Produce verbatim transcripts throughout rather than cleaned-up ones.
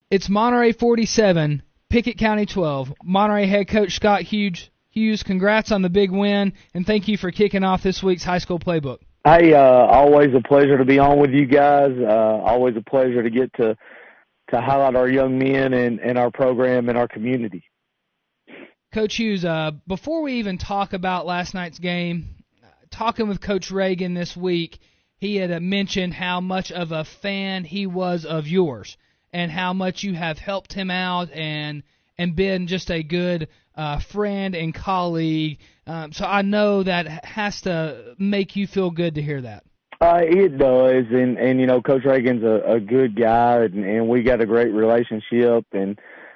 It's Monterey forty-seven, Pickett County twelve. Monterey head coach Scott Hughes, Hughes, congrats on the big win, and thank you for kicking off this week's high school playbook. Hey, uh, always a pleasure to be on with you guys. Uh, always a pleasure to get to to highlight our young men and, and our program and our community. Coach Hughes, uh, before we even talk about last night's game, talking with Coach Reagan this week, he had uh, mentioned how much of a fan he was of yours and how much you have helped him out and and been just a good uh, friend and colleague. Um, so I know that has to make you feel good to hear that. Uh, it does, and, and you know, Coach Reagan's a, a good guy, and, and we got a great relationship, and,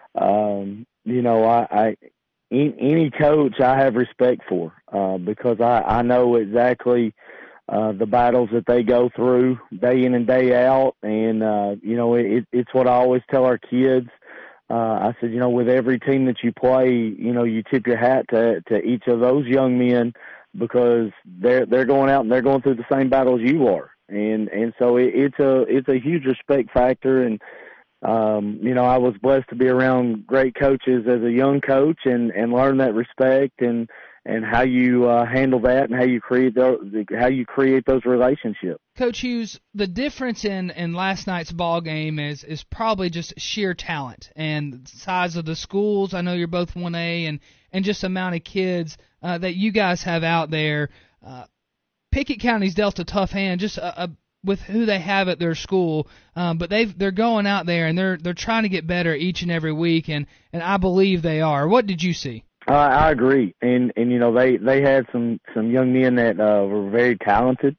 um, you know, I, I any coach I have respect for uh, because I, I know exactly uh, the battles that they go through day in and day out, and, uh, you know, it, it's what I always tell our kids. Uh, I said, you know, with every team that you play, you know, you tip your hat to, to each of those young men because they're they're going out and they're going through the same battles you are, and and so it, it's a it's a huge respect factor, and um, you know, I was blessed to be around great coaches as a young coach and, and learn that respect and and how you uh, handle that and how you create those, how you create those relationships. Coach Hughes, the difference in, in last night's ball game is is probably just sheer talent and size of the schools. I know you're both one A, and and just amount of kids uh, that you guys have out there. Uh, Pickett County's dealt a tough hand just uh, uh, with who they have at their school, um, but they've they're going out there and they're they're trying to get better each and every week, and, and I believe they are. What did you see? Uh, I agree, and and you know they they had some some young men that uh, were very talented.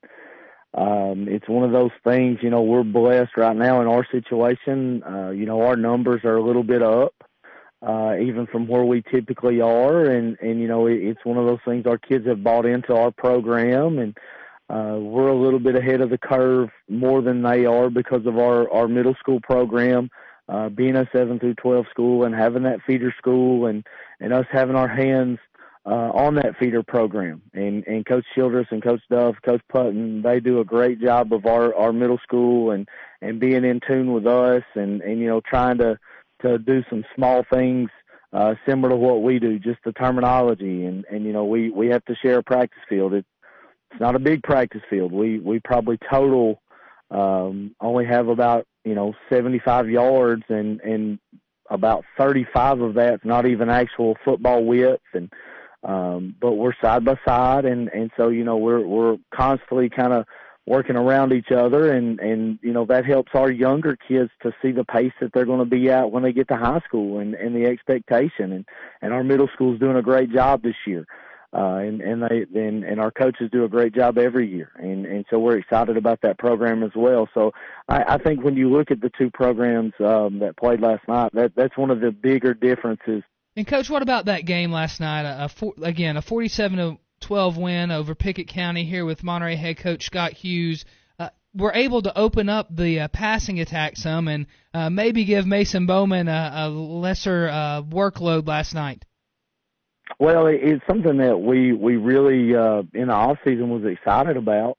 Um, it's one of those things, you know, we're blessed right now in our situation. Uh, you know, our numbers are a little bit up, uh, even from where we typically are, and and you know it, it's one of those things. Our kids have bought into our program, and uh, we're a little bit ahead of the curve more than they are because of our our middle school program. Uh, being a seven through twelve school and having that feeder school and, and us having our hands uh, on that feeder program. And, and Coach Childress and Coach Duff, Coach Putton, they do a great job of our, our middle school and, and being in tune with us and, and you know, trying to, to do some small things uh, similar to what we do, just the terminology. And, and you know, we, we have to share a practice field. It, it's not a big practice field. We, we probably total um, only have about, you know, seventy-five yards and, and about thirty-five of that's not even actual football width. And, um, but we're side by side. And, and so, you know, we're, we're constantly kind of working around each other and, and, you know, that helps our younger kids to see the pace that they're going to be at when they get to high school and, and the expectation. And, and our middle school's doing a great job this year. Uh, and, and they, and, and our coaches do a great job every year. And, and so we're excited about that program as well. So I, I think when you look at the two programs, um, that played last night, that, that's one of the bigger differences. And Coach, what about that game last night? A, a four, again, a forty-seven to twelve win over Pickett County here with Monterey head coach Scott Hughes. Uh, we're able to open up the uh, passing attack some and uh, maybe give Mason Bowman a, a lesser uh, workload last night. Well, it's something that we, we really, uh, in the off season was excited about.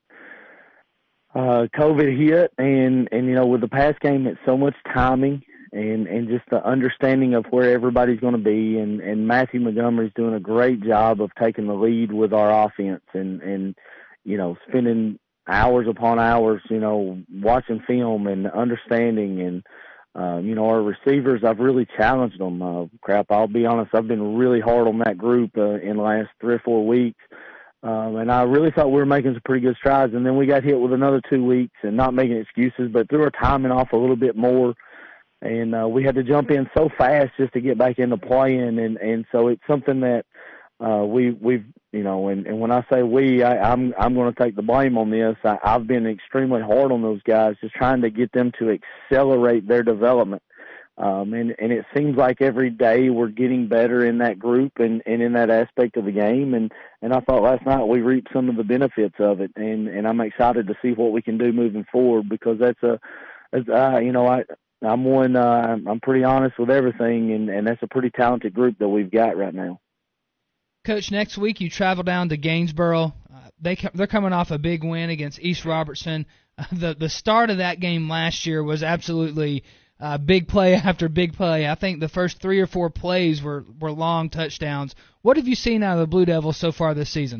Uh, COVID hit and, and, you know, with the pass game, it's so much timing and, and just the understanding of where everybody's going to be. And, and Matthew Montgomery's doing a great job of taking the lead with our offense and, and, you know, spending hours upon hours, you know, watching film and understanding and, Uh, you know, our receivers, I've really challenged them. Uh, crap, I'll be honest, I've been really hard on that group uh, in the last three or four weeks. Um, and I really thought we were making some pretty good strides. And then we got hit with another two weeks and not making excuses, but threw our timing off a little bit more. And uh, we had to jump in so fast just to get back into playing. And, and so it's something that uh, we, we've, you know, and, and when I say we, I, I'm I'm going to take the blame on this. I, I've been extremely hard on those guys, just trying to get them to accelerate their development. Um, and, and it seems like every day we're getting better in that group and, and in that aspect of the game. And, and I thought last night we reaped some of the benefits of it. And, and I'm excited to see what we can do moving forward because that's a, that's, uh, you know, I, I'm one, uh, I'm pretty honest with everything. And, and that's a pretty talented group that we've got right now. Coach, next week you travel down to Gainsboro. Uh, they they're coming off a big win against East Robertson. Uh, the the start of that game last year was absolutely uh, big play after big play. I think the first three or four plays were, were long touchdowns. What have you seen out of the Blue Devils so far this season?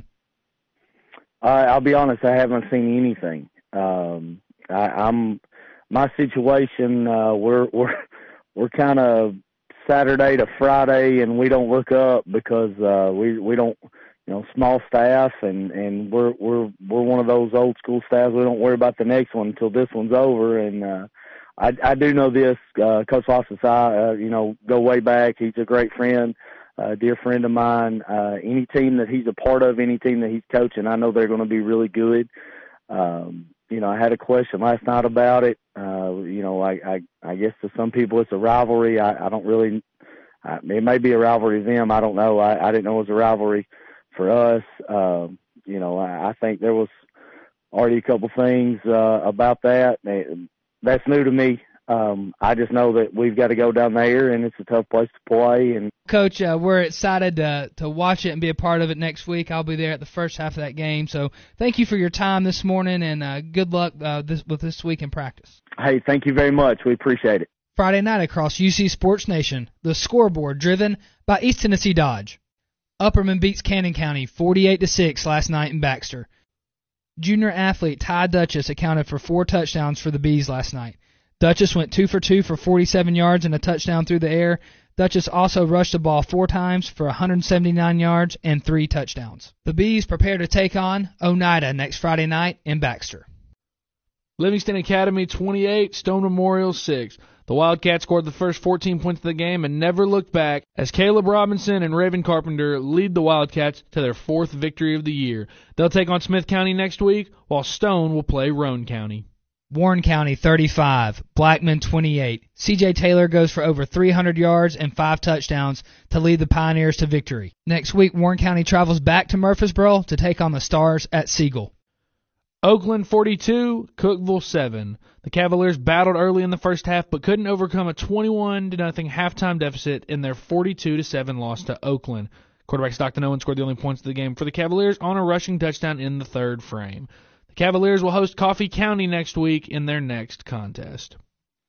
Uh, I'll be honest, I haven't seen anything. Um, I, I'm my situation. Uh, we're we're we're kind of Saturday to Friday, and we don't look up because uh, we we don't, you know, small staff, and, and we're we're we're one of those old school staffs. We don't worry about the next one until this one's over. And uh, I I do know this. Uh, Coach Loftus, I uh, you know, go way back. He's a great friend, a dear friend of mine. Uh, any team that he's a part of, any team that he's coaching, I know they're going to be really good. Um, you know, I had a question last night about it. Uh, you know, I, I, I guess to some people it's a rivalry. I, I don't really, I, it may be a rivalry to them. I don't know. I, I didn't know it was a rivalry for us. Um, you know, I, I think there was already a couple things uh, about that. That's new to me. Um, I just know that we've got to go down there, and it's a tough place to play. And Coach, uh, we're excited to to watch it and be a part of it next week. I'll be there at the first half of that game. So thank you for your time this morning, and uh, good luck uh, this, with this week in practice. Hey, thank you very much. We appreciate it. Friday night across U C Sports Nation, the scoreboard driven by East Tennessee Dodge. Upperman beats Cannon County forty-eight to six last night in Baxter. Junior athlete Ty Duchess accounted for four touchdowns for the Bees last night. Duchess went two for two for forty-seven yards and a touchdown through the air. Duchess also rushed the ball four times for one hundred seventy-nine yards and three touchdowns. The Bees prepare to take on Oneida next Friday night in Baxter. Livingston Academy twenty-eight, Stone Memorial six. The Wildcats scored the first fourteen points of the game and never looked back as Caleb Robinson and Raven Carpenter lead the Wildcats to their fourth victory of the year. They'll take on Smith County next week, while Stone will play Roane County. Warren County thirty-five, Blackman twenty-eight. C J Taylor goes for over three hundred yards and five touchdowns to lead the Pioneers to victory. Next week, Warren County travels back to Murfreesboro to take on the Stars at Siegel. Oakland forty-two, Cookeville seven. The Cavaliers battled early in the first half but couldn't overcome a twenty-one to nothing halftime deficit in their forty-two to seven loss to Oakland. Quarterback Stockton Owen scored the only points of the game for the Cavaliers on a rushing touchdown in the third frame. Cavaliers will host Coffee County next week in their next contest.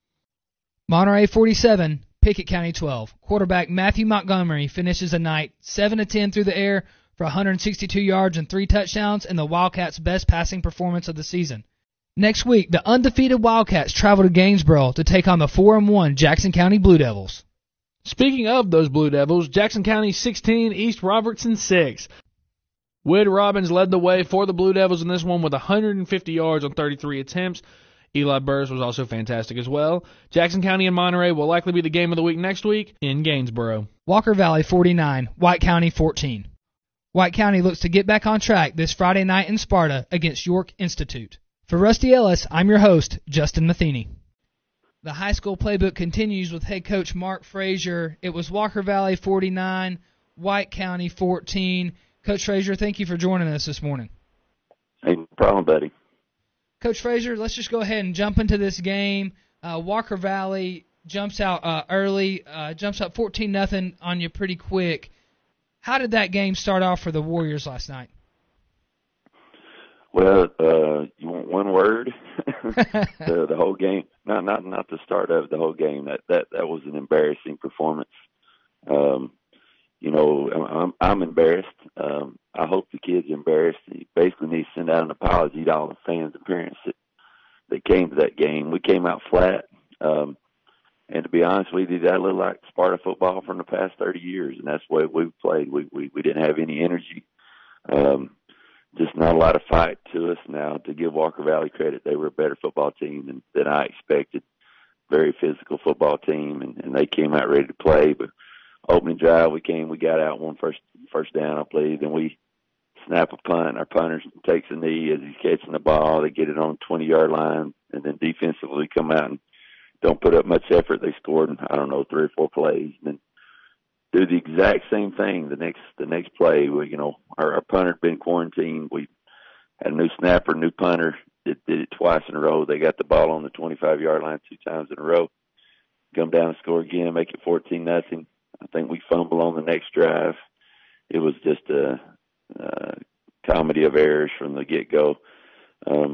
Monterey forty-seven, Pickett County twelve. Quarterback Matthew Montgomery finishes the night seven of ten through the air for one hundred sixty-two yards and three touchdowns and the Wildcats' best passing performance of the season. Next week, the undefeated Wildcats travel to Gainesboro to take on the four and one Jackson County Blue Devils. Speaking of those Blue Devils, Jackson County sixteen, East Robertson six. Wid Robbins led the way for the Blue Devils in this one with one hundred fifty yards on thirty-three attempts. Eli Burris was also fantastic as well. Jackson County and Monterey will likely be the game of the week next week in Gainesboro. Walker Valley forty-nine, White County fourteen. White County looks to get back on track this Friday night in Sparta against York Institute. For Rusty Ellis, I'm your host, Justin Matheny. The high school playbook continues with head coach Mark Frazier. It was Walker Valley forty-nine, White County fourteen. Coach Frazier, thank you for joining us this morning. Hey, no problem, buddy. Coach Frazier, let's just go ahead and jump into this game. Uh, Walker Valley jumps out uh, early, uh, jumps up fourteen nothing on you pretty quick. How did that game start off for the Warriors last night? Well, uh, you want one word? the, the whole game, not not not the start of the whole game. That that that was an embarrassing performance. Um, You know, I'm, I'm embarrassed. Um, I hope the kid's embarrassed. He basically needs to send out an apology to all the fans and parents that, that came to that game. We came out flat. Um, and to be honest with you, that looked like Sparta football from the past thirty years, and that's the way we played. We, we, we didn't have any energy. Um, just not a lot of fight to us. Now, to give Walker Valley credit, they were a better football team than, than I expected. Very physical football team, and, and they came out ready to play, but opening drive, we came, we got out one first first down, I believe. Then we snap a punt. Our punter takes a knee as he's catching the ball. They get it on the twenty-yard line, and then defensively come out and don't put up much effort. They scored in, I don't know, three or four plays. And then do the exact same thing the next the next play. We, you know, our, our punter had been quarantined. We had a new snapper, new punter. Did, did it twice in a row. They got the ball on the twenty-five-yard line two times in a row. Come down and score again, make it fourteen nothing. I think we fumble on the next drive. It was just a, a comedy of errors from the get-go. Um,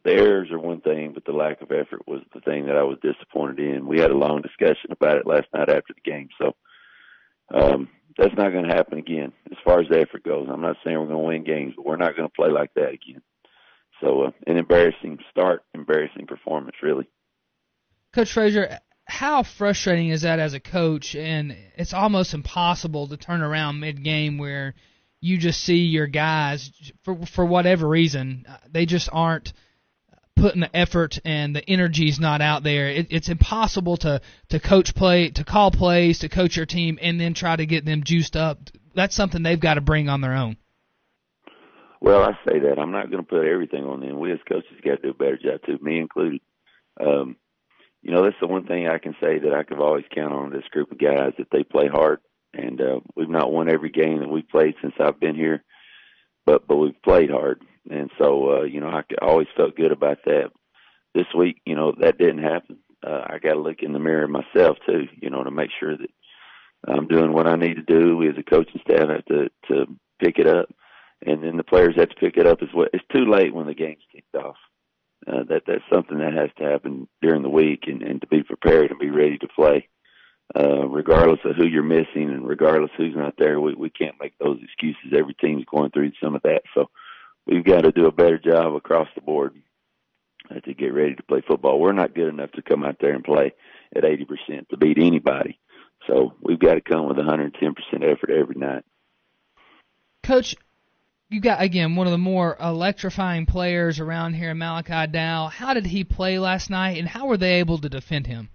the errors are one thing, but the lack of effort was the thing that I was disappointed in. We had a long discussion about it last night after the game, so um, that's not going to happen again as far as the effort goes. I'm not saying we're going to win games, but we're not going to play like that again. So uh, an embarrassing start, embarrassing performance, really. Coach Frazier, how frustrating is that as a coach? And it's almost impossible to turn around mid-game where you just see your guys, for for whatever reason, they just aren't putting the effort and the energy's not out there. It, it's impossible to, to coach play, to call plays, to coach your team, and then try to get them juiced up. That's something they've got to bring on their own. Well, I say that. I'm not going to put everything on them. We as coaches got to do a better job, too, me included. Um, you know, that's the one thing I can say that I could always count on this group of guys, that they play hard. And uh, we've not won every game that we've played since I've been here, but but we've played hard. And so, uh, you know, I always felt good about that. This week, you know, that didn't happen. Uh, I got to look in the mirror myself, too, you know, to make sure that I'm doing what I need to do. We as a coaching staff have to, to pick it up. And then the players have to pick it up as well. It's too late when the game's kicked off. Uh, that That's something that has to happen during the week, and, and to be prepared and be ready to play. Uh, regardless of who you're missing and regardless who's not there, we, we can't make those excuses. Every team's going through some of that. So we've got to do a better job across the board uh, to get ready to play football. We're not good enough to come out there and play at eighty percent to beat anybody. So we've got to come with one hundred ten percent effort every night. Coach, you got, again, one of the more electrifying players around here, Malachi Dow. How did he play last night, and how were they able to defend him?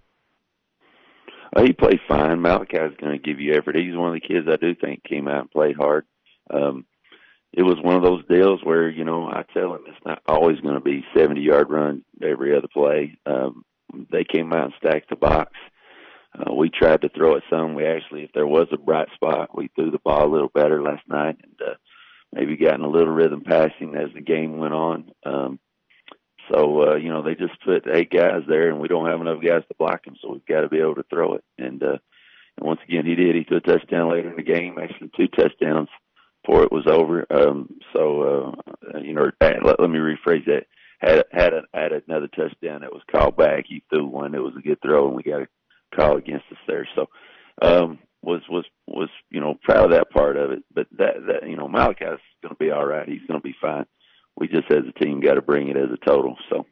Uh, he played fine. Malachi's going to give you effort. He's one of the kids I do think came out and played hard. Um, it was one of those deals where, you know, I tell him it's not always going to be seventy-yard run every other play. Um, they came out and stacked the box. Uh, we tried to throw it some. We actually, if there was a bright spot, we threw the ball a little better last night and uh, maybe gotten a little rhythm passing as the game went on. Um, So, uh, you know, they just put eight guys there, and we don't have enough guys to block him, so we've got to be able to throw it. And, uh, and once again, he did. He threw a touchdown later in the game, actually two touchdowns before it was over. Um, so, uh, you know, let, let me rephrase that. Had had, a, had another touchdown that was called back. He threw one that was a good throw, and we got a call against us there. So, um, was was was you know, proud of that part of it. But that that you know, Malachi's going to be all right. He's going to be fine. We just as a team got to bring it as a total. So,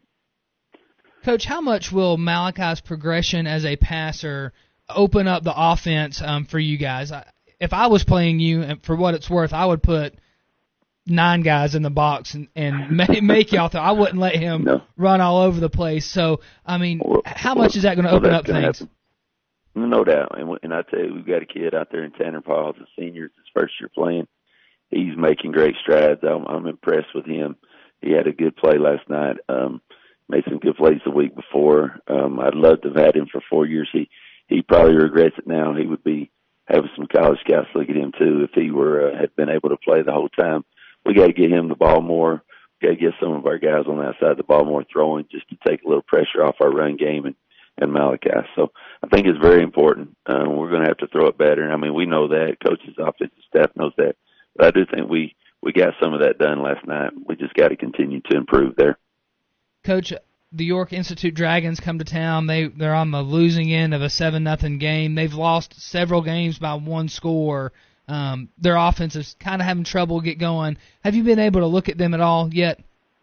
Coach, how much will Malachi's progression as a passer open up the offense um, for you guys? I, if I was playing you, and for what it's worth, I would put nine guys in the box and, and make, make y'all throw. I wouldn't let him no. run all over the place. So, I mean, well, how much well, is that going to open well, up things? Happen. No doubt. And, and I tell you, we've got a kid out there in Tanner Paul, a senior, his first year playing. He's making great strides. I'm, I'm impressed with him. He had a good play last night. Um, made some good plays the week before. Um, I'd love to have had him for four years. He he probably regrets it now. He would be having some college scouts look at him too if he were uh, had been able to play the whole time. We got to get him the ball more. We got to get some of our guys on that side of the ball more throwing, just to take a little pressure off our run game and and Malachi. So I think it's very important. Uh, we're going to have to throw it better. And I mean, we know that. Coaches, offensive staff knows that. But I do think we, we got some of that done last night. We just got to continue to improve there. Coach, the York Institute Dragons come to town. They, they're on the losing end of a seven nothing game. They've lost several games by one score. Um, their offense is kind of having trouble get going. Have you been able to look at them at all yet?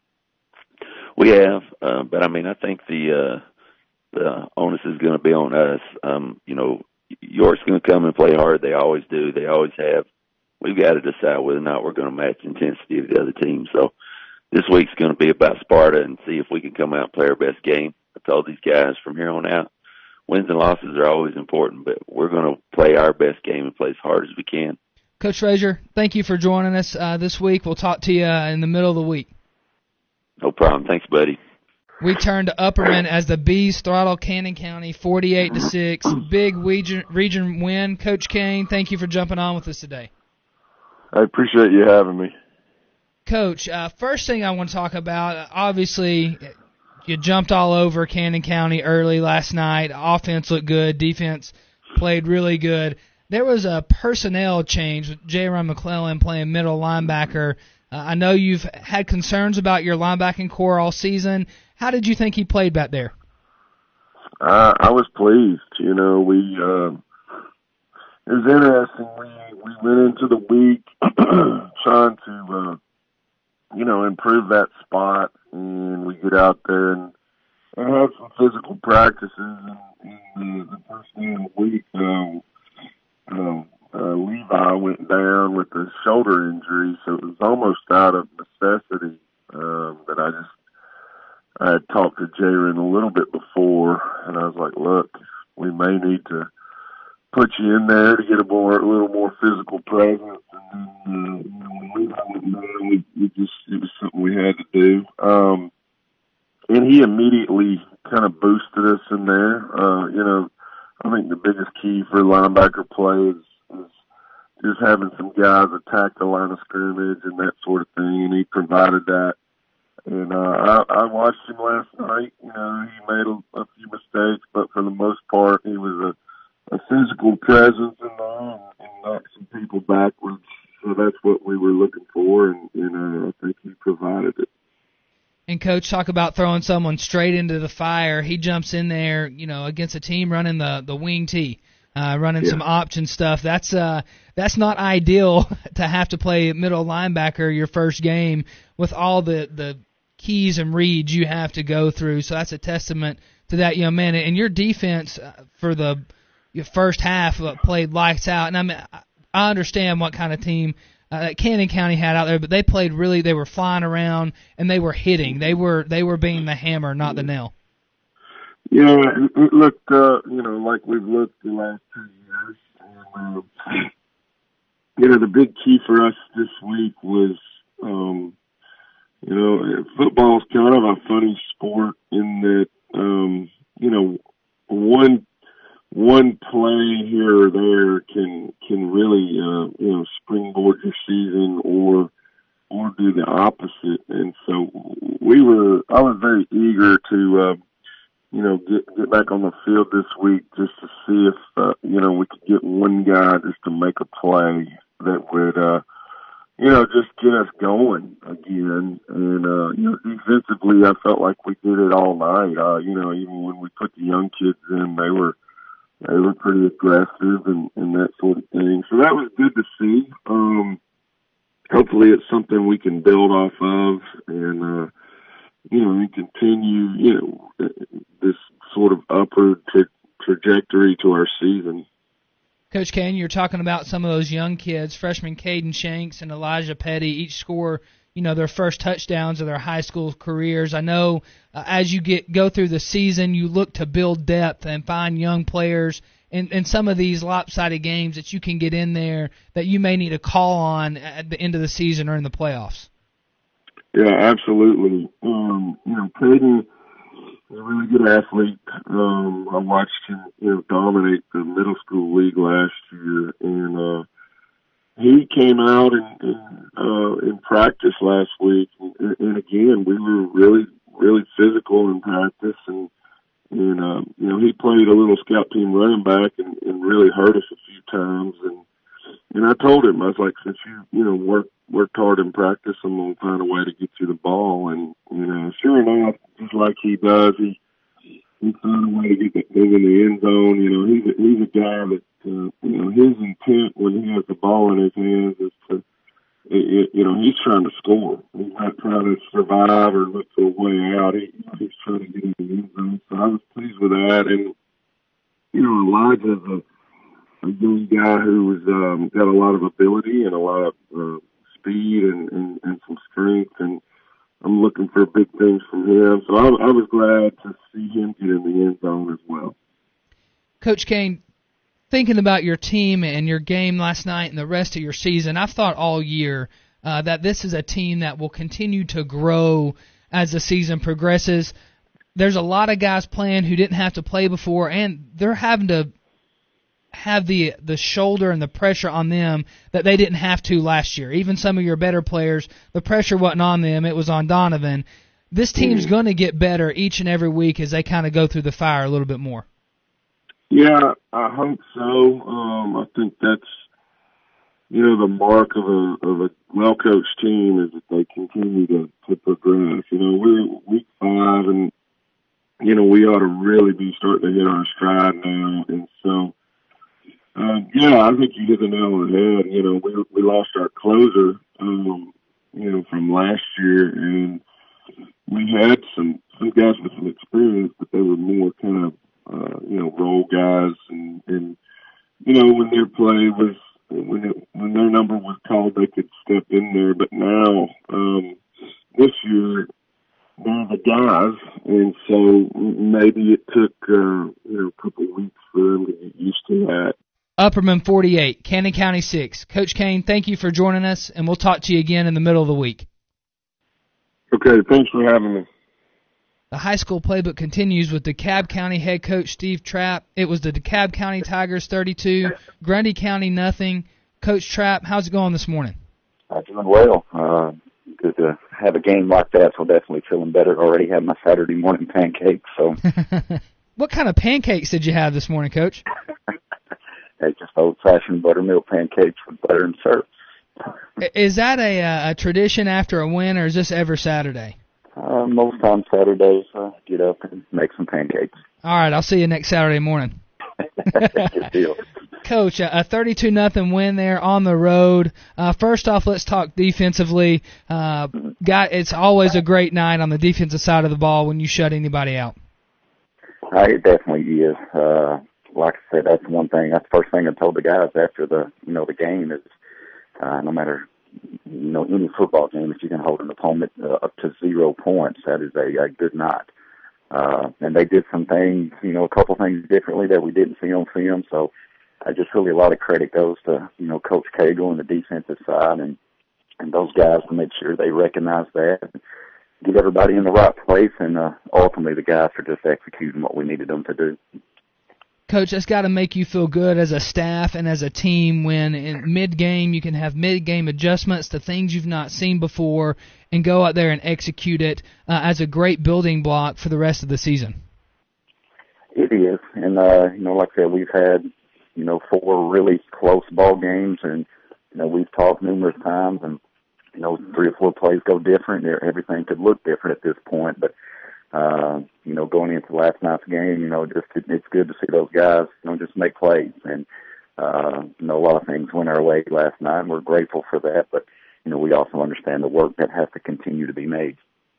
We have, uh, but I mean, I think the, uh, the onus is going to be on us. Um, you know, York's going to come and play hard. They always do. They always have. We've got to decide whether or not we're going to match the intensity of the other team. So this week's going to be about Sparta and see if we can come out and play our best game. I told these guys from here on out, wins and losses are always important, but we're going to play our best game and play as hard as we can. Coach Frazier, thank you for joining us uh, this week. We'll talk to you uh, in the middle of the week. No problem. Thanks, buddy. We turn to Upperman as the Bees throttle Cannon County forty-eight to six. Big region, region win. Coach Kane, thank you for jumping on with us today. I appreciate you having me. Coach, uh, first thing I want to talk about, obviously you jumped all over Cannon County early last night. Offense looked good. Defense played really good. There was a personnel change with J. Ron McClellan playing middle linebacker. Uh, I know you've had concerns about your linebacking core all season. How did you think he played back there? Uh, I was pleased. You know, we uh, it was interesting. We we went into the week trying to uh, you know improve that spot, and we get out there and I had some physical practices. And, and uh, the first day of the week, um, uh, uh, Levi went down with a shoulder injury, so it was almost out of necessity um, that I just I had talked to Jaron a little bit before, and I was like, look, we may need to put you in there to get a more, a little more physical presence. And then, uh, you know, when Levi went down, we, we just, it was something we had to do. Um, and he immediately kind of boosted us in there. Uh, you know, I think the biggest key for linebacker play is, is just having some guys attack the line of scrimmage and that sort of thing, and he provided that. And uh, I, I watched him last night. You know, he made a, a few mistakes, but for the most part, he was a, a physical presence in there and, and knocked some people backwards. So that's what we were looking for, and you know, I think he provided it. And Coach, talk about throwing someone straight into the fire. He jumps in there, you know, against a team running the the wing tee, uh, running yeah. some option stuff. That's uh that's not ideal to have to play middle linebacker your first game with all the the keys and reads you have to go through. So that's a testament to that young man. And your defense for the your first half played lights out. And I mean, I understand what kind of team uh, that Cannon County had out there, but they played really. They were flying around and they were hitting. They were they were being the hammer, not the nail. Yeah, it looked uh, you know like we've looked the last two years. And, uh, you know, the big key for us this week was. Um, You know, football's kind of a funny sport in that, um, you know, one one play here or there can can really, uh, you know, springboard your season or or do the opposite. And so we were, I was very eager to, uh, you know, get get back on the field this week just to see if, uh, you know, we could get one guy just to make a play that would. Uh, You know, just get us going again. And, uh, you know, defensively, I felt like we did it all night. Uh, you know, even when we put the young kids in, they were, they were pretty aggressive and, and that sort of thing. So that was good to see. Um, hopefully it's something we can build off of and, uh, you know, and continue, you know, this sort of upward tra- trajectory to our season. Coach Kane, you're talking about some of those young kids, freshman Caden Shanks and Elijah Petty, each score, you know, their first touchdowns of their high school careers. I know uh, as you get go through the season, you look to build depth and find young players in, in some of these lopsided games that you can get in there that you may need to call on at the end of the season or in the playoffs. Yeah, absolutely. Um, you know, Caden He's a really good athlete. Um, I watched him, you know, dominate the middle school league last year, and uh, he came out in in, uh, in practice last week. And, and again, we were really, really physical in practice, and and uh, you know, he played a little scout team running back and, and really hurt us a few times. And and I told him, I was like, since you you know worked worked hard in practice, I'm gonna find a way to get you the ball. And you know, sure enough, just like he does, he he found a way to get that thing in the end zone. You know, he's a, he's a guy that uh, you know his intent when he has the ball in his hands is to it, you know he's trying to score. He's not trying to survive or look for a way out. He, he's trying to get in the end zone. So I was pleased with that. And you know, Elijah's a, a young guy who's um, got a lot of ability and a lot of uh, speed and, and, and some strength, and I'm looking for big things from him. So I, I was glad to see him get in the end zone as well. Coach Kane, thinking about your team and your game last night and the rest of your season, I've thought all year uh, that this is a team that will continue to grow as the season progresses. There's a lot of guys playing who didn't have to play before, and they're having to have the the shoulder and the pressure on them that they didn't have to last year. Even some of your better players, the pressure wasn't on them, it was on Donovan. This team's mm. going to get better each and every week as they kind of go through the fire a little bit more. Yeah, I hope so. Um, I think that's you know, the mark of a of a well coached team is that they continue to, to progress. You know, we're week five, and you know we ought to really be starting to hit our stride now. And so, uh, yeah, I think you hit the nail on the head. You know, we we lost our closer, um, you know, from last year, and we had some some guys with some experience, but they were more kind of uh, you know role guys, and and you know when their play was. When it, when their number was called, they could step in there. But now, um, this year, they're the guys, and so maybe it took uh, you know a couple of weeks for them to get used to that. Upperman forty-eight, Cannon County six. Coach Kane, thank you for joining us, and we'll talk to you again in the middle of the week. Okay, thanks for having me. The high school playbook continues with DeKalb County head coach Steve Trapp. It was the DeKalb County Tigers thirty-two, Grundy County nothing. Coach Trapp, how's it going this morning? I'm doing well. Uh, good to have a game like that, so definitely feeling better. Already had my Saturday morning pancakes. So, what kind of pancakes did you have this morning, Coach? Hey, just old-fashioned buttermilk pancakes with butter and syrup. Is that a, a tradition after a win, or is this every Saturday? Uh, most times Saturdays, uh, get up and make some pancakes. All right, I'll see you next Saturday morning. Good deal. Coach, a thirty-two nothing win there on the road. Uh, first off, let's talk defensively. Uh, got, it's always a great night on the defensive side of the ball when you shut anybody out. Uh, it definitely is. Uh, like I said, that's one thing. That's the first thing I told the guys after the you know the game is uh, no matter. You know, any football game, if you can hold an opponent uh, up to zero points, that is a, a good night. Uh, and they did some things, you know, a couple things differently that we didn't see on film. So I just really a lot of credit goes to, you know, Coach Cagle on the defensive side and, and those guys to make sure they recognize that and get everybody in the right place. And uh, ultimately the guys are just executing what we needed them to do. Coach, that's got to make you feel good as a staff and as a team when in mid-game you can have mid-game adjustments to things you've not seen before and go out there and execute it uh, as a great building block for the rest of the season. It is. And, uh, you know, like I said, we've had, you know, four really close ball games, and, you know, we've talked numerous times, and, you know, three or four plays go different. Everything could look different at this point, but Uh, you know, going into last night's game, you know, just it, it's good to see those guys, you know, just make plays. And, uh, you know, a lot of things went our way last night, and we're grateful for that. But, you know, we also understand the work that has to continue to be made.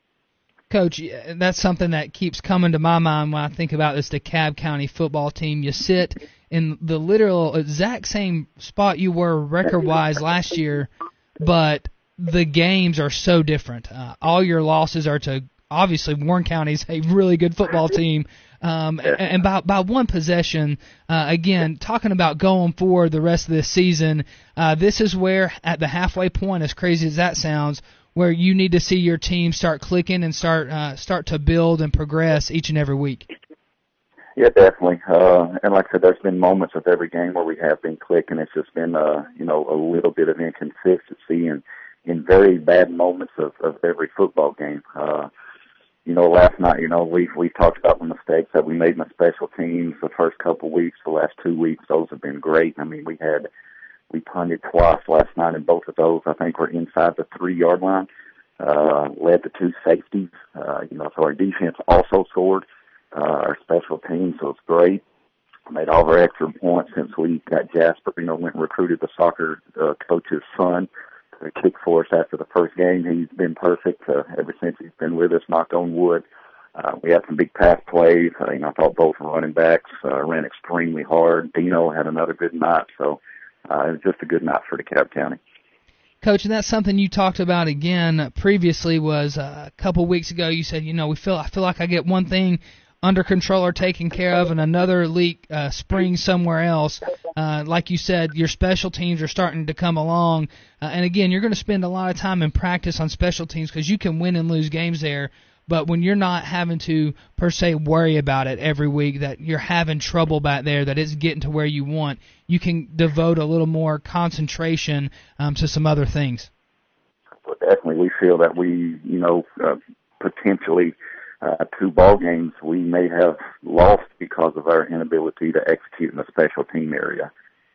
Coach, that's something that keeps coming to my mind when I think about this DeKalb County football team. You sit in the literal exact same spot you were record-wise last year, but the games are so different. Uh, all your losses are to obviously Warren County's a really good football team, um, and by, by one possession, uh, again, talking about going forward the rest of this season, uh, this is where, at the halfway point, as crazy as that sounds, where you need to see your team start clicking and start uh, start to build and progress each and every week. Yeah, definitely. Uh, and like I said, there's been moments of every game where we have been clicking. It's just been, uh, you know, a little bit of inconsistency and in very bad moments of, of every football game. Uh, You know, last night, you know, we've, we've talked about the mistakes that we made in the special teams the first couple of weeks, the last two weeks. Those have been great. I mean, we had, we punted twice last night, and both of those, I think, were inside the three-yard line, uh, led to two safeties. Uh, you know, so our defense also scored, uh, our special teams, so it's great. Made all of our extra points since we got Jasper, you know, went and recruited the soccer uh, coach's son. Kick for us after the first game. He's been perfect uh, ever since he's been with us, knock on wood. Uh, we had some big pass plays. Uh, you know, I thought both running backs uh, ran extremely hard. Dino had another good night, so uh, it was just a good night for DeKalb County. Coach, and that's something you talked about again previously was uh, a couple weeks ago. You said, you know, we feel I feel like I get one thing under control or taken care of, and another leak uh, springs somewhere else. Uh, like you said, your special teams are starting to come along. Uh, and again, you're going to spend a lot of time in practice on special teams because you can win and lose games there. But when you're not having to, per se, worry about it every week, that you're having trouble back there, that it's getting to where you want, you can devote a little more concentration um, to some other things. Well, definitely, we feel that we, you know, uh, potentially – Uh, two ball games we may have lost because of our inability to execute in the special team area.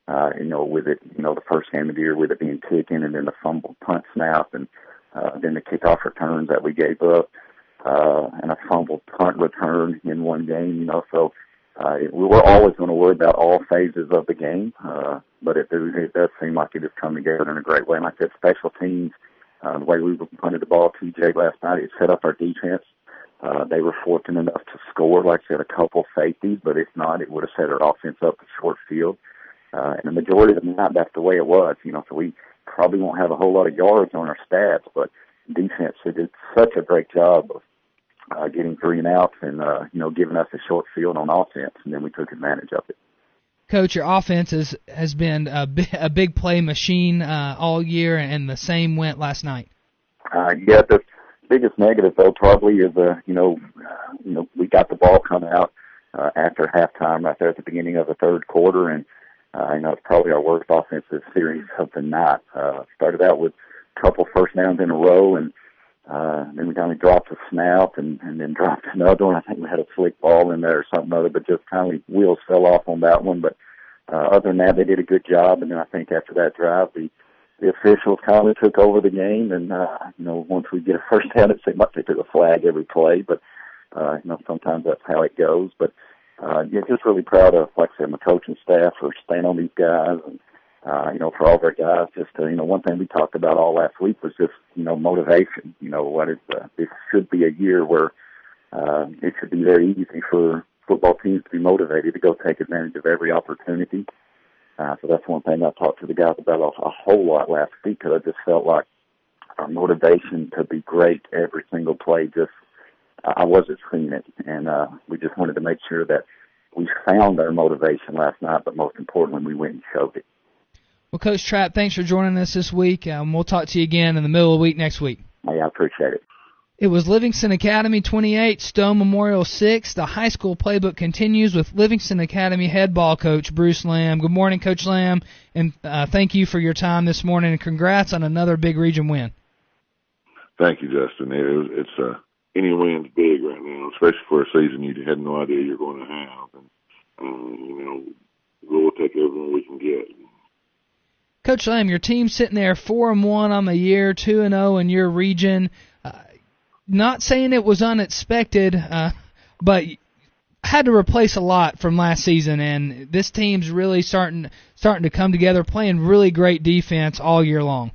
Uh, you know, with it, you know, the first game of the year with it being kicking, and then the fumble punt snap, and uh, then the kickoff returns that we gave up, uh, and a fumble punt return in one game. You know, so uh, we were always going to worry about all phases of the game, uh, but it, it does seem like it has come together in a great way. And like I said, special teams, uh, the way we punted the ball to Jay last night, it set up our defense. Uh, they were fortunate enough to score, like I said, a couple safeties, but if not, it would have set our offense up a short field. Uh, and the majority of the night, that's the way it was, you know, so we probably won't have a whole lot of yards on our stats, but defense did such a great job of uh, getting three and outs and, uh, you know, giving us a short field on offense, and then we took advantage of it. Coach, your offense is, has been a, bi- a big play machine uh, all year, and the same went last night. Uh, yeah, the biggest negative, though, probably is, uh, you know, uh, you know, we got the ball coming out uh, after halftime right there at the beginning of the third quarter, and Uh, you know, it's probably our worst offensive series of the night. Uh, started out with a couple first downs in a row, and uh, then we kind of dropped a snap and, and then dropped another one. I think we had a slick ball in there or something other, but just kind of wheels fell off on that one. But uh, other than that, they did a good job. And then I think after that drive, the, the officials kind of took over the game. And, uh, you know, once we get a first down, it seemed like they took a flag every play. But, uh, you know, sometimes that's how it goes. But Uh, yeah, just really proud of, like I said, my coaching staff for staying on these guys, and, uh, you know, for all of our guys. Just, uh, you know, one thing we talked about all last week was just, you know, motivation. You know, what is, uh, this should be a year where, uh, it should be very easy for football teams to be motivated to go take advantage of every opportunity. Uh, so that's one thing I talked to the guys about a, a whole lot last week, because I just felt like our motivation to be great every single play just, I wasn't seeing it, and uh, we just wanted to make sure that we found our motivation last night, but most importantly, we went and showed it. Well, Coach Trapp, thanks for joining us this week. Um, we'll talk to you again in the middle of the week next week. Hey, I appreciate it. It was Livingston Academy twenty-eight, Stone Memorial six. The high school playbook continues with Livingston Academy head ball coach Bruce Lamb. Good morning, Coach Lamb, and uh, thank you for your time this morning, and congrats on another big region win. Thank you, Justin. It was, it's uh, any win's big right now, especially for a season you had no idea you're going to have. And, uh, you know, we'll take everyone we can get. Coach Lamb, your team's sitting there four and one on the year, two and zero in your region. Uh, not saying it was unexpected, uh, but had to replace a lot from last season, and this team's really starting starting to come together, playing really great defense all year long.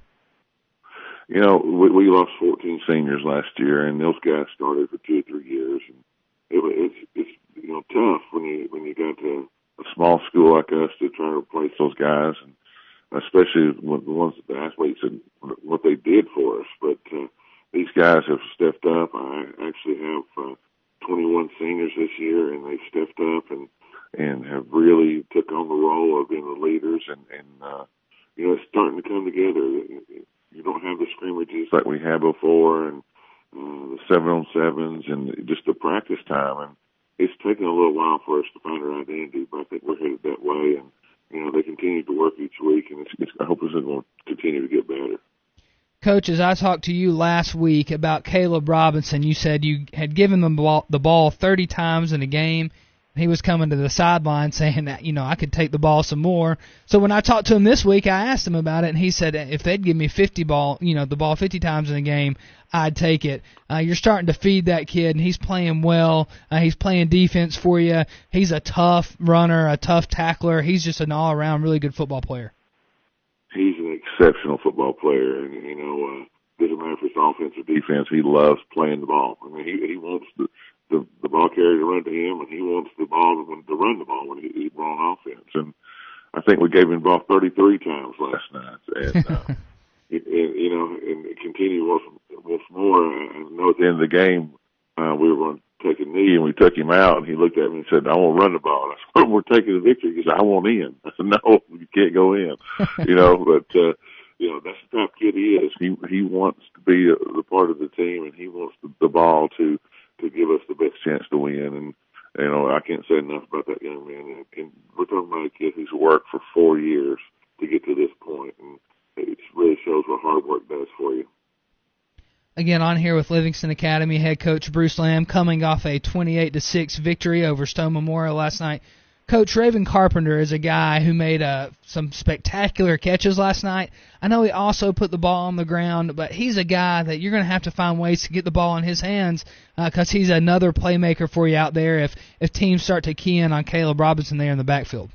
You know, we, we lost fourteen seniors last year, and those guys started for two or three years. And it, it's, it's you know tough when you when you got to a small school like us to try to replace those guys, and especially when the ones the athletes and what they did for us. But uh, these guys have stepped up. I actually have uh, twenty-one seniors this year, and they've stepped up and and have really took on the role of being the leaders. And, and uh, you know, it's starting to come together. You don't have the scrimmages like we had before, and uh, the seven on sevens, and just the practice time. And it's taken a little while for us to find our identity, but I think we're headed that way. And you know, they continue to work each week, and it's, it's, I hope it's going to continue to get better. Coach, as I talked to you last week about Caleb Robinson, you said you had given him the ball, the ball thirty times in a game. He was coming to the sideline saying that, you know, I could take the ball some more. So when I talked to him this week, I asked him about it, and he said if they'd give me fifty ball, you know, the ball fifty times in a game, I'd take it. Uh, you're starting to feed that kid, and he's playing well. Uh, he's playing defense for you. He's a tough runner, a tough tackler. He's just an all-around really good football player. He's an exceptional football player, and, you know, uh, doesn't matter if it's offense or defense, he loves playing the ball. I mean, he, he wants the, the, the ball carrier to run to him, and he wants the ball to, to run the ball when he, he's on offense. And I think we gave him the ball thirty-three times last night. And, uh, it, and, you know, and it continued once, once more. I know at the end of the game, uh, we were going to take a knee, and we took him out, and he looked at me and said, I want to run the ball. I said, we're taking the victory. He said, I want in. I said, no, you can't go in. You know, but, uh, you know, that's the type of kid he is. He, he wants to be a, a part of the team, and he wants the, the ball to, to give us the best chance to win. And, you know, I can't say enough about that young man. And, and we're talking about a kid who's worked for four years to get to this point, and it really shows what hard work does for you. Again, on here with Livingston Academy head coach Bruce Lamb, coming off a twenty-eight to six victory over Stone Memorial last night. Coach, Raven Carpenter is a guy who made uh, some spectacular catches last night. I know he also put the ball on the ground, but he's a guy that you're going to have to find ways to get the ball in his hands because uh, he's another playmaker for you out there if, if teams start to key in on Caleb Robinson there in the backfield.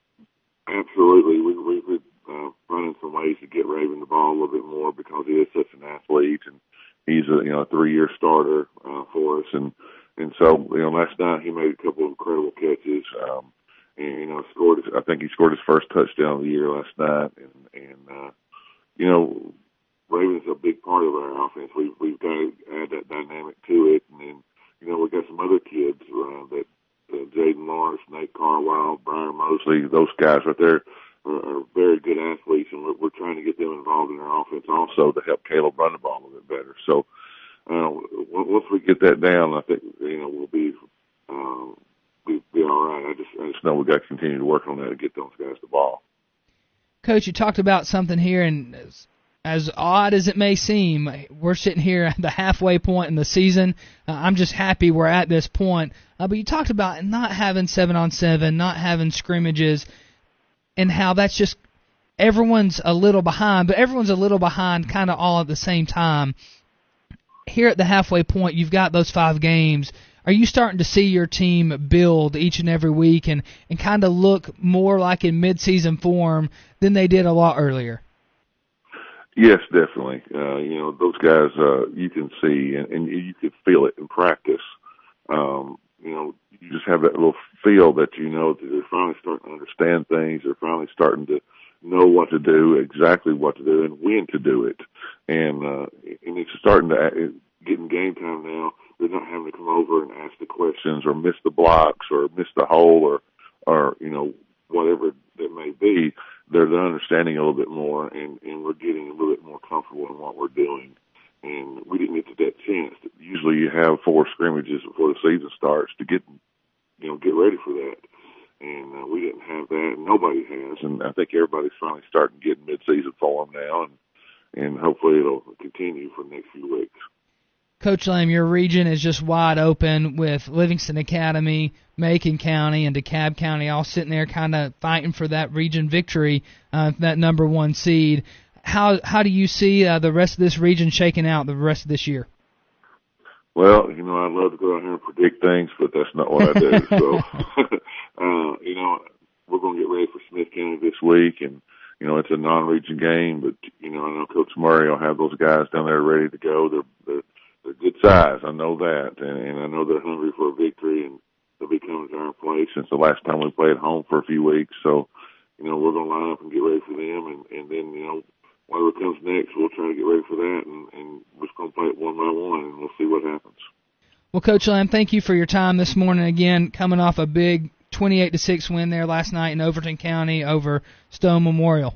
Absolutely. We, we've been uh, running some ways to get Raven the ball a little bit more because he is such an athlete, and he's a you know a three-year starter uh, for us. And, and so, you know, last night he made a couple of incredible catches. Um, And, you know, scored. I think he scored his first touchdown of the year last night. And, and uh, you know, Raven's a big part of our offense. We've, we've got to add that dynamic to it. And then, you know, we've got some other kids uh, that uh, Jaden Lawrence, Nate Carlisle, Brian Mosley, those guys right there are, are very good athletes. And we're, we're trying to get them involved in our offense also to help Caleb run the ball a little bit better. So uh, once we get that down, I think, you know, we'll be uh, – Be, be all right. I just, I just know we got to continue to work on that to get those guys the ball. Coach, you talked about something here, and as, as odd as it may seem, we're sitting here at the halfway point in the season. Uh, I'm just happy we're at this point. Uh, but you talked about not having seven on seven, not having scrimmages, and how that's just everyone's a little behind, but everyone's a little behind kind of all at the same time. Here at the halfway point, you've got those five games. Are you starting to see your team build each and every week and, and kind of look more like in mid-season form than they did a lot earlier? Yes, definitely. Uh, you know, those guys, uh, you can see and, and you can feel it in practice. Um, you know, you just have that little feel that you know that they're finally starting to understand things. They're finally starting to know what to do, exactly what to do, and when to do it. And, uh, and it's starting to get in game time now. They're not having to come over and ask the questions or miss the blocks or miss the hole or, or you know, whatever that may be. They're, they're understanding a little bit more, and, and we're getting a little bit more comfortable in what we're doing. And we didn't get to that chance. Usually you have four scrimmages before the season starts to get, you know, get ready for that. And uh, we didn't have that, and nobody has. And I think everybody's finally starting to get mid-season form now, and, and hopefully it'll continue for the next few weeks. Coach Lamb, your region is just wide open with Livingston Academy, Macon County, and DeKalb County all sitting there kind of fighting for that region victory, uh, that number one seed. How how do you see uh, the rest of this region shaking out the rest of this year? Well, you know, I'd love to go out here and predict things, but that's not what I do. so, uh, you know, we're going to get ready for Smith County this week, and, you know, it's a non-region game, but, you know, I know Coach Murray will have those guys down there ready to go. They're, they're They're good size, I know that, and, and I know they're hungry for a victory, and they'll be coming to our place since the last time we played home for a few weeks. So, you know, we're going to line up and get ready for them, and, and then, you know, whatever comes next, we'll try to get ready for that, and, and we're just going to play it one by one, and we'll see what happens. Well, Coach Lamb, thank you for your time this morning. Again, coming off a big twenty-eight to six win there last night in Overton County over Stone Memorial.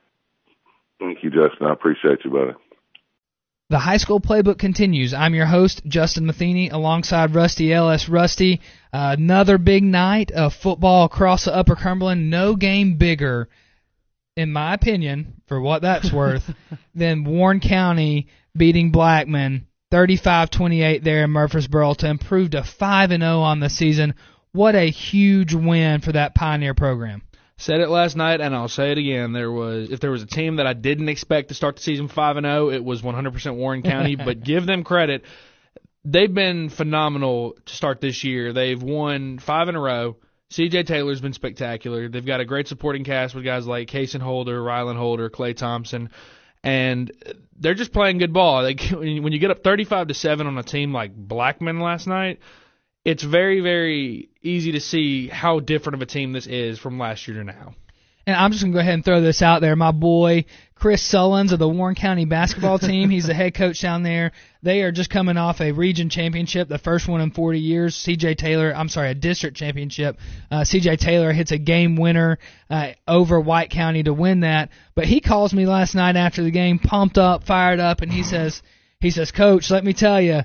Thank you, Justin. I appreciate you, buddy. The High School Playbook continues. I'm your host, Justin Matheny, alongside Rusty Ellis. Rusty, uh, another big night of football across the Upper Cumberland. No game bigger, in my opinion, for what that's worth, than Warren County beating Blackman thirty-five twenty-eight there in Murfreesboro to improve to five and oh on the season. What a huge win for that Pioneer program. Said it last night, and I'll say it again. There was, if there was a team that I didn't expect to start the season five and oh, it was one hundred percent Warren County. But give them credit; they've been phenomenal to start this year. They've won five in a row. C J Taylor's been spectacular. They've got a great supporting cast with guys like Kason Holder, Rylan Holder, Clay Thompson, and they're just playing good ball. They, when you get up thirty-five to seven on a team like Blackman last night, it's very, very easy to see how different of a team this is from last year to now. And I'm just going to go ahead and throw this out there. My boy Chris Sullins of the Warren County basketball team, he's the head coach down there. They are just coming off a region championship, the first one in forty years. C J Taylor, I'm sorry, a district championship. Uh, C J Taylor hits a game winner uh, over White County to win that. But he calls me last night after the game, pumped up, fired up, and he says, he says, Coach, let me tell you,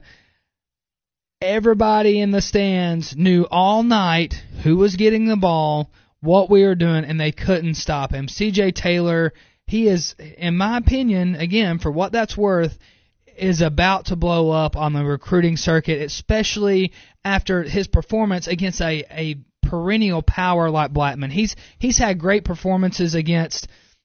everybody in the stands knew all night who was getting the ball, what we were doing, and they couldn't stop him. C J Taylor, he is, in my opinion, again, for what that's worth, is about to blow up on the recruiting circuit, especially after his performance against a, a perennial power like Blackman. He's he's had great performances against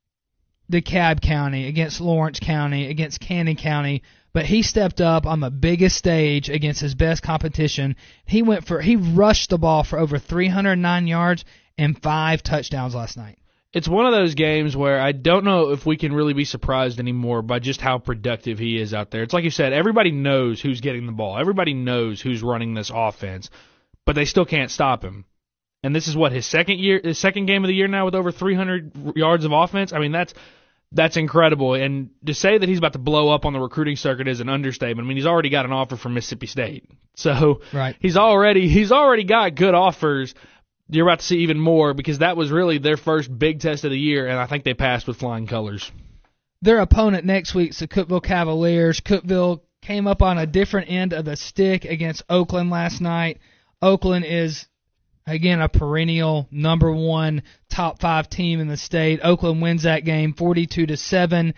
DeKalb County, against Lawrence County, against Cannon County, but he stepped up on the biggest stage against his best competition. He went for he rushed the ball for over three hundred nine yards and five touchdowns last night. It's one of those games where I don't know if we can really be surprised anymore by just how productive he is out there. It's like you said, everybody knows who's getting the ball. Everybody knows who's running this offense, but they still can't stop him. And this is what, his second year, his second game of the year now with over three hundred yards of offense? I mean, that's that's incredible. And to say that he's about to blow up on the recruiting circuit is an understatement. I mean, he's already got an offer from Mississippi State. So right. he's already he's already got good offers. You're about to see even more because that was really their first big test of the year, and I think they passed with flying colors. Their opponent next week's the Cookeville Cavaliers. Cookeville came up on a different end of the stick against Oakland last night. Oakland is, again, a perennial number one top five team in the state. Oakland wins that game forty-two to seven.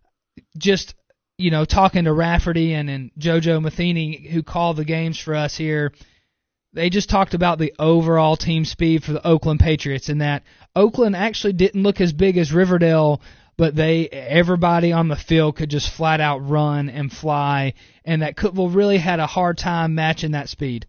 Just, you know, talking to Rafferty and, and JoJo Matheny, who called the games for us here, they just talked about the overall team speed for the Oakland Patriots and that Oakland actually didn't look as big as Riverdale, but they everybody on the field could just flat out run and fly, and that Cookeville really had a hard time matching that speed.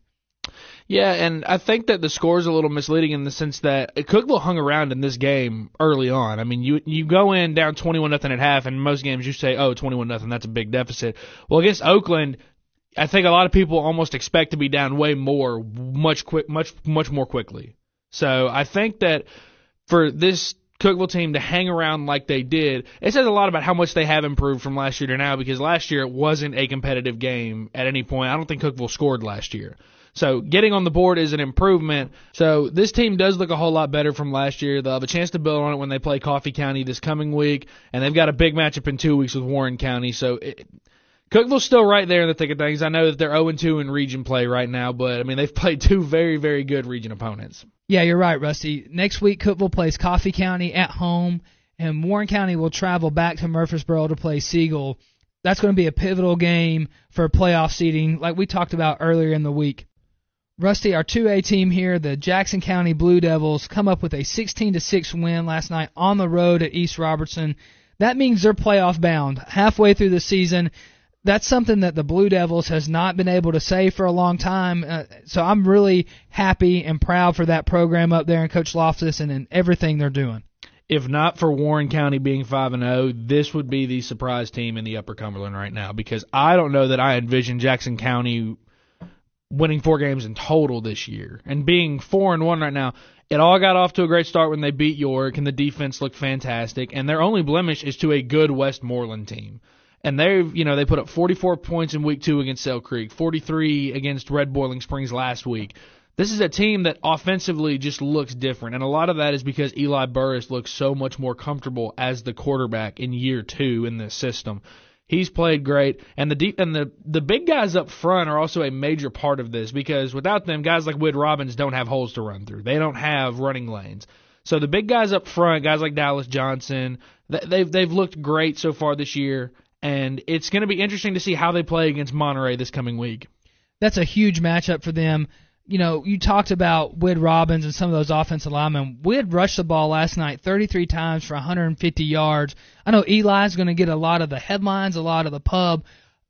Yeah, and I think that the score is a little misleading in the sense that Cookeville hung around in this game early on. I mean, you you go in down twenty-one nothing at half, and most games you say, oh, twenty-one nothing, that's a big deficit. Well, against Oakland, I think a lot of people almost expect to be down way more, much quick, much much more quickly. So I think that for this Cookeville team to hang around like they did, it says a lot about how much they have improved from last year to now, because last year it wasn't a competitive game at any point. I don't think Cookeville scored last year. So getting on the board is an improvement. So this team does look a whole lot better from last year. They'll have a chance to build on it when they play Coffee County this coming week, and they've got a big matchup in two weeks with Warren County. So it, Cookeville's still right there in the thick of things. I know that they're oh and two in region play right now, but, I mean, they've played two very, very good region opponents. Yeah, you're right, Rusty. Next week, Cookeville plays Coffee County at home, and Warren County will travel back to Murfreesboro to play Siegel. That's going to be a pivotal game for playoff seeding, like we talked about earlier in the week. Rusty, our two A team here, the Jackson County Blue Devils, come up with a sixteen to six win last night on the road at East Robertson. That means they're playoff bound halfway through the season. That's something that the Blue Devils has not been able to say for a long time. Uh, so I'm really happy and proud for that program up there and Coach Loftus and, and everything they're doing. If not for Warren County being five and oh, this would be the surprise team in the Upper Cumberland right now, because I don't know that I envision Jackson County winning four games in total this year. And being four and one right now, it all got off to a great start when they beat York, and the defense looked fantastic. And their only blemish is to a good Westmoreland team. And they, you know, they put up forty-four points in week two against Sale Creek, forty-three against Red Boiling Springs last week. This is a team that offensively just looks different, and a lot of that is because Eli Burris looks so much more comfortable as the quarterback in year two in this system. He's played great, and the deep and the the big guys up front are also a major part of this, because without them, guys like Wood Robbins don't have holes to run through. They don't have running lanes. So the big guys up front, guys like Dallas Johnson, they've they've looked great so far this year. And it's going to be interesting to see how they play against Monterey this coming week. That's a huge matchup for them. You know, you talked about Wood Robbins and some of those offensive linemen. Wood rushed the ball last night thirty-three times for one hundred fifty yards. I know Eli's going to get a lot of the headlines, a lot of the pub,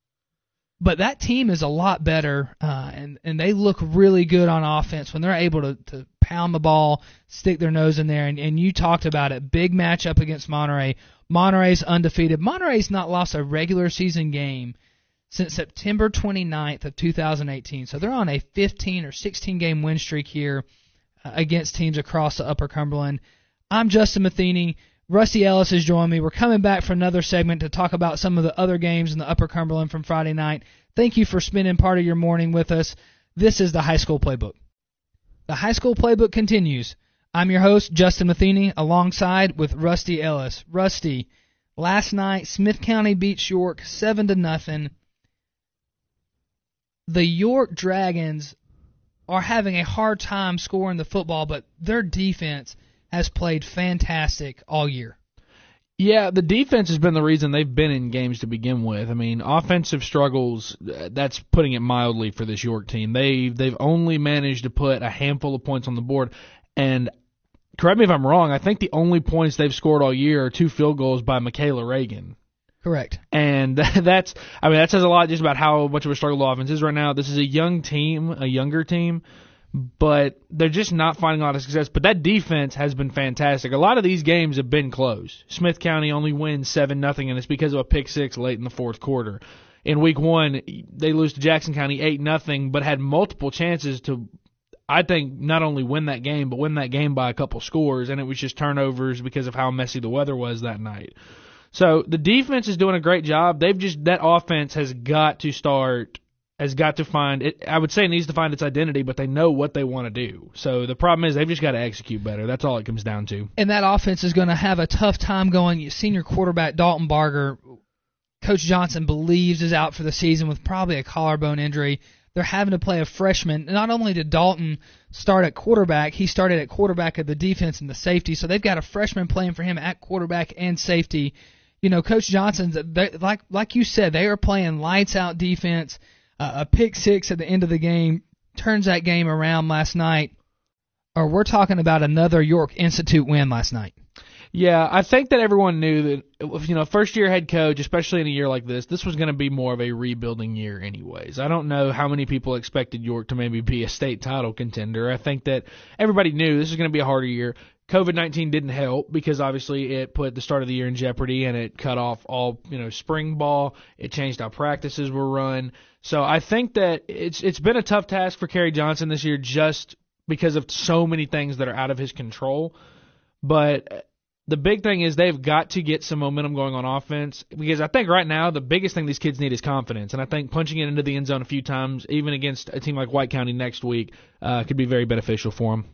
but that team is a lot better, uh, and, and they look really good on offense when they're able to, to pound the ball, stick their nose in there. And, and you talked about it, big matchup against Monterey. Monterey's undefeated. Monterey's not lost a regular season game since September twenty-ninth of two thousand eighteen. So they're on a fifteen or sixteen game win streak here uh, against teams across the Upper Cumberland. I'm Justin Matheny. Rusty Ellis has joined me. We're coming back for another segment to talk about some of the other games in the Upper Cumberland from Friday night. Thank you for spending part of your morning with us. This is the High School Playbook. The High School Playbook continues. I'm your host, Justin Matheny, alongside with Rusty Ellis. Rusty, last night Smith County beats York seven to nothing. The York Dragons are having a hard time scoring the football, but their defense has played fantastic all year. Yeah, the defense has been the reason they've been in games to begin with. I mean, offensive struggles, that's putting it mildly for this York team. They, they've only managed to put a handful of points on the board. And correct me if I'm wrong, I think the only points they've scored all year are two field goals by Michaela Reagan. Correct. And that's, I mean, that says a lot just about how much of a struggle the offense is right now. This is a young team, a younger team, but they're just not finding a lot of success. But that defense has been fantastic. A lot of these games have been close. Smith County only wins seven nothing, and it's because of a pick six late in the fourth quarter. In week one, they lose to Jackson County eight nothing, but had multiple chances to, I think, not only win that game, but win that game by a couple scores, and it was just turnovers because of how messy the weather was that night. So the defense is doing a great job. They've just, that offense has got to start has got to find it. I would say it needs to find its identity, but they know what they want to do. So the problem is they've just got to execute better. That's all it comes down to. And that offense is going to have a tough time going. Senior quarterback Dalton Barger, Coach Johnson believes is out for the season with probably a collarbone injury. They're having to play a freshman. Not only did Dalton start at quarterback, he started at quarterback of the defense and the safety. So they've got a freshman playing for him at quarterback and safety. You know, Coach Johnson's, like like you said, they are playing lights out defense. Uh, a pick six at the end of the game turns that game around last night. Or we're talking about another York Institute win last night. Yeah, I think that everyone knew that, you know, first-year head coach, especially in a year like this, this was going to be more of a rebuilding year anyways. I don't know how many people expected York to maybe be a state title contender. I think that everybody knew this was going to be a harder year. COVID nineteen didn't help because obviously it put the start of the year in jeopardy and it cut off all, you know, spring ball. It changed how practices were run. So I think that it's it's been a tough task for Kerry Johnson this year just because of so many things that are out of his control. But the big thing is they've got to get some momentum going on offense because I think right now the biggest thing these kids need is confidence. And I think punching it into the end zone a few times, even against a team like White County next week, uh, could be very beneficial for them.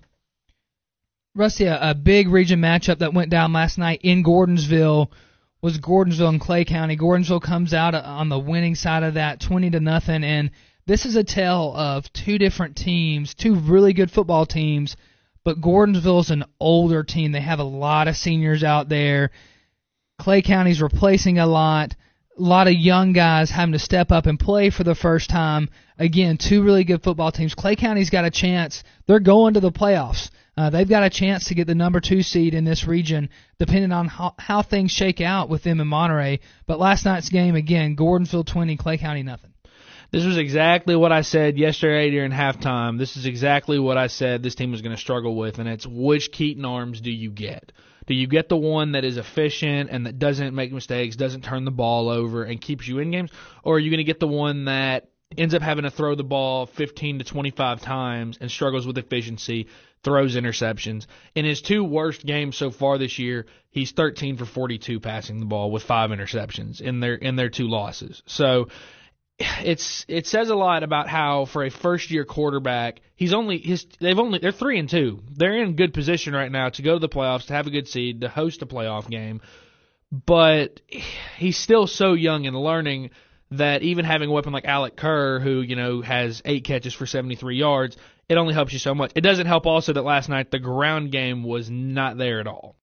Rusty, a, a big region matchup that went down last night in Gordonsville was Gordonsville and Clay County. Gordonsville comes out on the winning side of that, twenty to nothing, and this is a tale of two different teams, two really good football teams, but Gordonsville's an older team. They have a lot of seniors out there. Clay County's replacing a lot. A lot of young guys having to step up and play for the first time. Again, two really good football teams. Clay County's got a chance. They're going to the playoffs. Uh, they've got a chance to get the number two seed in this region, depending on how, how things shake out with them in Monterey. But last night's game, again, Gordonsville twenty, Clay County nothing. This was exactly what I said yesterday during halftime. This is exactly what I said this team was going to struggle with, and it's which Keaton arms do you get? Do you get the one that is efficient and that doesn't make mistakes, doesn't turn the ball over, and keeps you in games? Or are you going to get the one that ends up having to throw the ball fifteen to twenty-five times and struggles with efficiency, throws interceptions? In his two worst games so far this year, he's thirteen for forty-two passing the ball with five interceptions in their in their two losses. So it's it says a lot about how for a first year quarterback, he's only his they've only they're three and two. They're in good position right now to go to the playoffs, to have a good seed, to host a playoff game. But he's still so young and learning that even having a weapon like Alec Kerr, who, you know, has eight catches for seventy-three yards, it only helps you so much. It doesn't help also that last night the ground game was not there at all.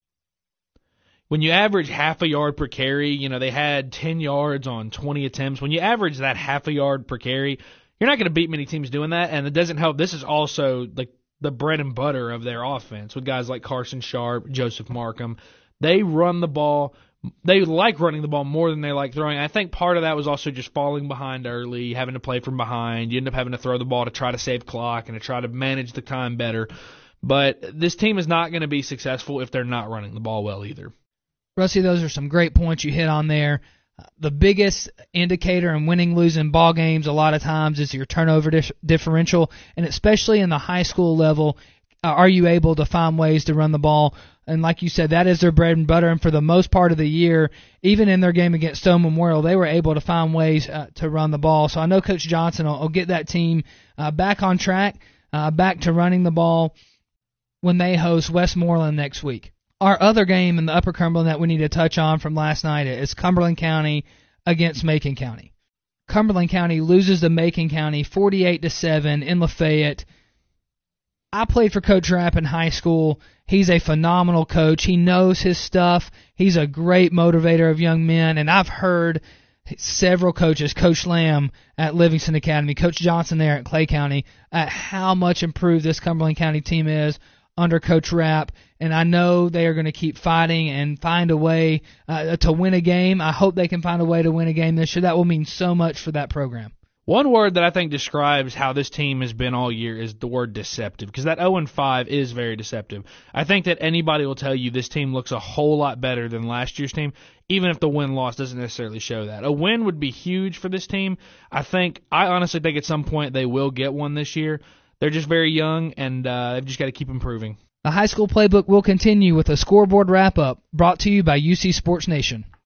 When you average half a yard per carry, you know, they had ten yards on twenty attempts. When you average that half a yard per carry, you're not going to beat many teams doing that, and it doesn't help. This is also like the bread and butter of their offense with guys like Carson Sharp, Joseph Markham. They run the ball. They like running the ball more than they like throwing. I think part of that was also just falling behind early, having to play from behind. You end up having to throw the ball to try to save clock and to try to manage the time better. But this team is not going to be successful if they're not running the ball well either. Rusty, those are some great points you hit on there. The biggest indicator in winning, losing ball games a lot of times is your turnover dif- differential, and especially in the high school level, uh, are you able to find ways to run the ball? And like you said, that is their bread and butter, and for the most part of the year, even in their game against Stone Memorial, they were able to find ways uh, to run the ball. So I know Coach Johnson will, will get that team uh, back on track, uh, back to running the ball when they host Westmoreland next week. Our other game in the Upper Cumberland that we need to touch on from last night is Cumberland County against Macon County. Cumberland County loses to Macon County forty-eight to seven in Lafayette. I played for Coach Rapp in high school. He's a phenomenal coach. He knows his stuff. He's a great motivator of young men, and I've heard several coaches, Coach Lamb at Livingston Academy, Coach Johnson there at Clay County, at how much improved this Cumberland County team is under Coach Rapp, and I know they are going to keep fighting and find a way uh, to win a game. I hope they can find a way to win a game this year. That will mean so much for that program. One word that I think describes how this team has been all year is the word deceptive, because that oh and five is very deceptive. I think that anybody will tell you this team looks a whole lot better than last year's team, even if the win-loss doesn't necessarily show that. A win would be huge for this team. I think, I honestly think at some point they will get one this year. They're just very young, and uh, they've just got to keep improving. The high school playbook will continue with a scoreboard wrap-up brought to you by U C Sports Nation.